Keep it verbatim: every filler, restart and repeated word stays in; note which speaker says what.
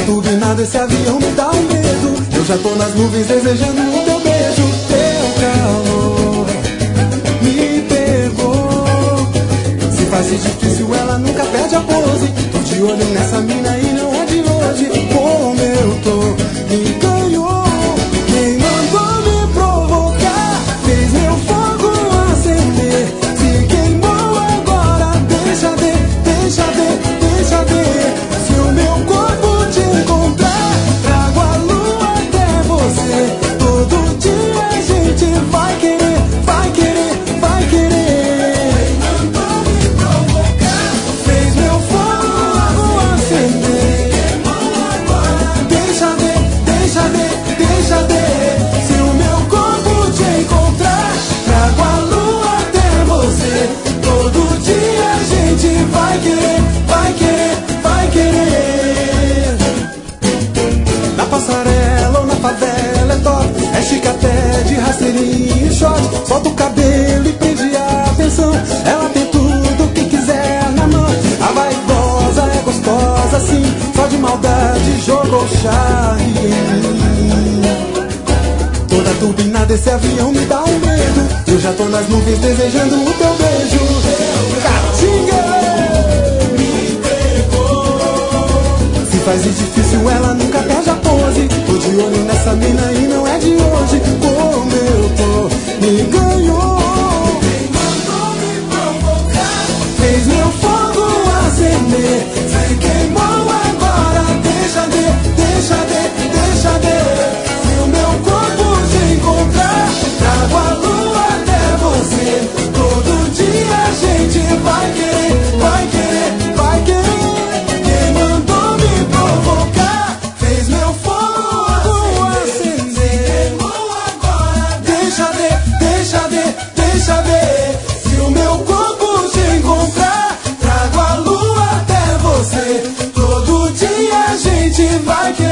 Speaker 1: turbina desse avião me dá um medo. Eu já tô nas nuvens desejando o teu beijo. Teu calor me pegou. Se faz difícil, ela nunca perde a pose. Tô de olho nessa mina e não é de hoje. Como eu tô, me ganhou. Quem mandou me provocar fez meu fogo acender. Se queimou agora, deixa de, deixa de, deixa de. Se o meu corpo te encontrar, trago a lua até você. Todo dia a gente vai querer, vai querer, vai querer. Quem mandou me provocar fez meu fogo acender. Queimou agora, deixa de, deixa de, deixa de. Se o meu corpo te encontrar, trago a lua até você. Todo dia a gente vai querer, vai querer, vai querer. Na passarela ou na favela é top. É chique até de rasteirinho e short. Solta o cabelo e prende a atenção. Ela tem tudo que quiser na mão. A vaidosa é gostosa assim. Só de maldade jogou charme em mim. Toda turbina desse avião me dá um medo. Eu já tô nas nuvens desejando o teu beijo. Catinga me pegou. Se faz de difícil, ela nunca perde a pose. Tô de olho nessa mina e não é de hoje. Como eu tô, me ganhou. Quem mandou me provocar fez meu fogo acender. Se queimou agora, deixa de, deixa de, deixa de. Se o meu corpo te encontrar, trago a lua até você. Todo dia a gente vai querer, vai querer, vai querer. Quem mandou me provocar fez meu fogo acender. Queimou agora, deixa de, deixa de, deixa de. Se o meu corpo te encontrar, trago a lua até você. Todo dia a gente vai querer.